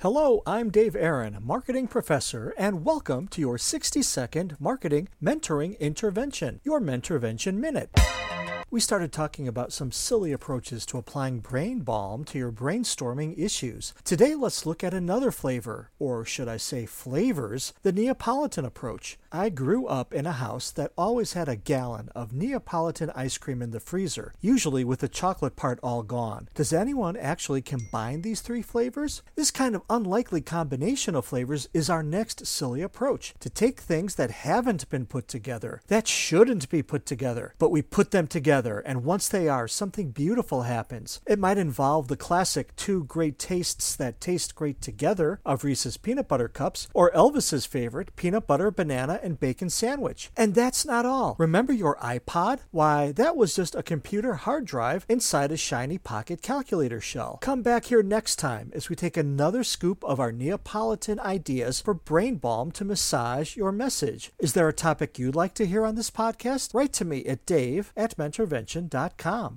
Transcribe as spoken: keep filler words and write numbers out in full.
Hello, I'm Dave Aaron, marketing professor, and welcome to your sixty second marketing mentoring intervention, your Mentorvention Minute. We started talking about some silly approaches to applying brain balm to your brainstorming issues. Today, let's look at another flavor, or should I say flavors, the Neapolitan approach. I grew up in a house that always had a gallon of Neapolitan ice cream in the freezer, usually with the chocolate part all gone. Does anyone actually combine these three flavors? This kind of unlikely combination of flavors is our next silly approach, to take things that haven't been put together, that shouldn't be put together, but we put them together. And once they are, something beautiful happens. It might involve the classic two great tastes that taste great together of Reese's peanut butter cups, or Elvis's favorite peanut butter, banana, and bacon sandwich. And that's not all. Remember your iPod? Why, that was just a computer hard drive inside a shiny pocket calculator shell. Come back here next time as we take another scoop of our Neapolitan ideas for brain balm to massage your message. Is there a topic you'd like to hear on this podcast? Write to me at dave at mentorvention dot com.